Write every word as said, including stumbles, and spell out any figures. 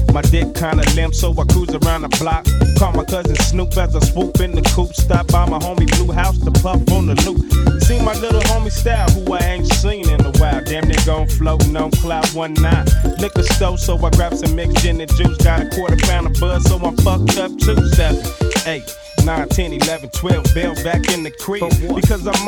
My dick kinda limp, so I cruise around the block. Call my cousin Snoop as I swoop in the coupe. Stop by my homie Blue House to puff on the loop. See my little homie Style, who I ain't seen in a while. Damn, they gon' floatin' on cloud one nine. Liquor store, so I grab some mixed gin and juice. Got a quarter pound of buzz, so I'm fucked up too. Seven, eight, nine, ten, eleven, twelve, Bell back in the crib because I'm